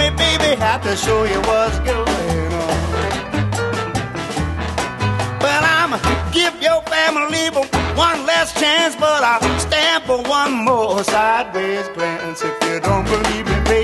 me, baby, have to show you what's going on. Well, I'ma give your family one last chance, but I'll stand for one more sideways glance. If you don't believe me, baby,